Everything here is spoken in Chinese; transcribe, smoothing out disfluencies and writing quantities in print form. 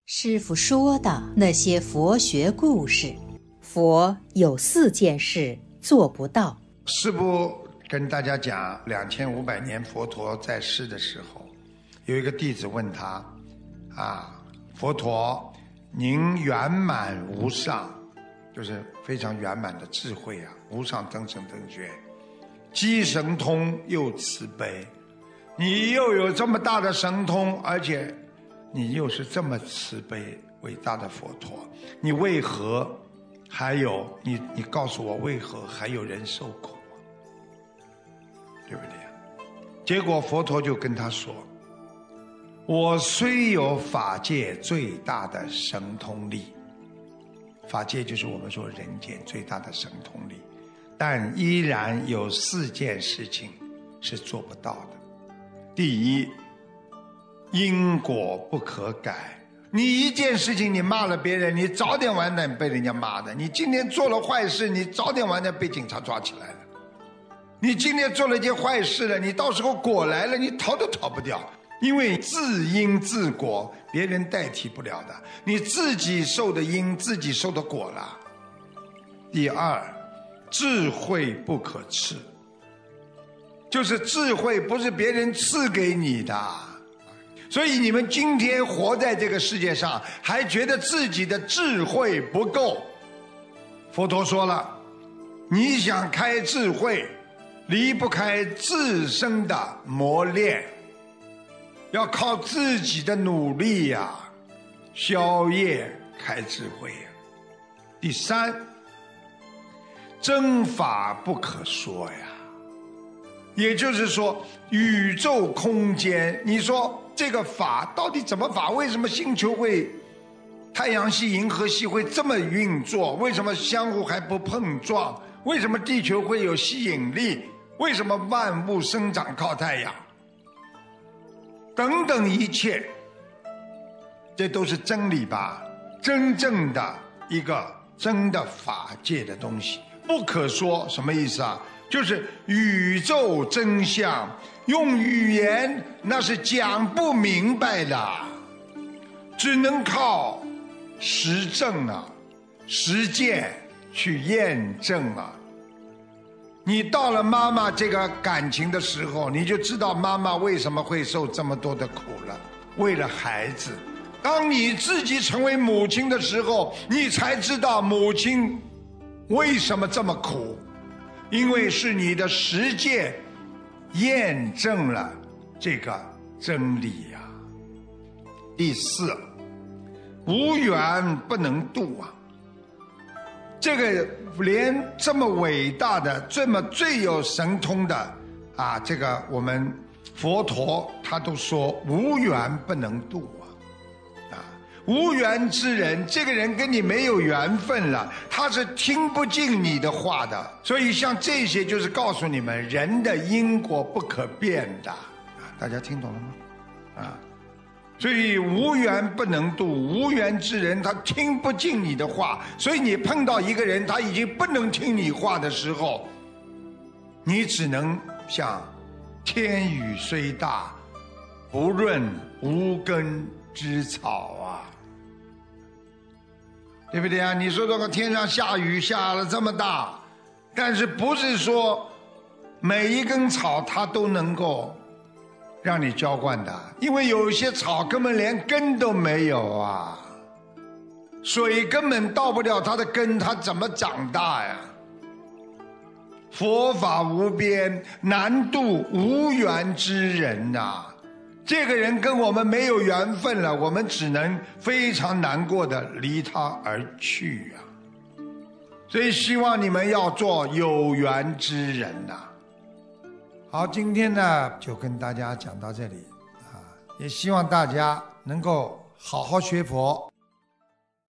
师父说的那些佛学故事，佛有4件事做不到。 师父跟大家讲，2500年佛陀在世的时候，有一个弟子问他佛陀，您圆满无上，就是非常圆满的智慧啊，无上等身等觉，既神通又慈悲，你又有这么大的神通，而且你又是这么慈悲伟大的佛陀，你为何还有你告诉我，为何还有人受苦啊？对不对？结果佛陀就跟他说，我虽有法界最大的神通力，法界就是我们说人间最大的神通力，但依然有4件事情是做不到的。第一，因果不可改。你一件事情你骂了别人，你早点晚点被人家骂的。你今天做了坏事，你早点晚点被警察抓起来了。你今天做了一件坏事了，你到时候果来了，你逃都逃不掉。因为自因自果，别人代替不了的，你自己受的因，自己受的果了。第二，智慧不可赐，就是智慧不是别人赐给你的。所以你们今天活在这个世界上，还觉得自己的智慧不够。佛陀说了，你想开智慧，离不开自身的磨练，要靠自己的努力呀，消业开智慧。第三，真法不可说呀，也就是说宇宙空间，你说这个法到底怎么法？为什么星球会太阳系银河系会这么运作？为什么相互还不碰撞？为什么地球会有吸引力？为什么万物生长靠太阳？等等一切，这都是真理吧？真正的一个真的法界的东西不可说，什么意思啊？就是宇宙真相，用语言那是讲不明白的，只能靠实证啊，实践去验证啊。你到了妈妈这个感情的时候，你就知道妈妈为什么会受这么多的苦了，为了孩子。当你自己成为母亲的时候，你才知道母亲为什么这么苦，因为是你的实践验证了这个真理呀。第四，无缘不能度啊。这个连这么伟大的，这么最有神通的这个我们佛陀他都说无缘不能度啊。无缘之人，这个人跟你没有缘分了，他是听不进你的话的。所以像这些就是告诉你们，人的因果不可变的大家听懂了吗？所以无缘不能度，无缘之人他听不进你的话。所以你碰到一个人他已经不能听你话的时候，你只能像天雨虽大，不润无根之草啊，对不对啊？你说这个天上下雨下了这么大，但是不是说每一根草它都能够让你浇灌的，因为有些草根本连根都没有啊，水根本到不了它的根，它怎么长大呀？佛法无边，难度无缘之人啊。这个人跟我们没有缘分了，我们只能非常难过的离他而去啊。所以希望你们要做有缘之人啊。好，今天呢就跟大家讲到这里也希望大家能够好好学佛。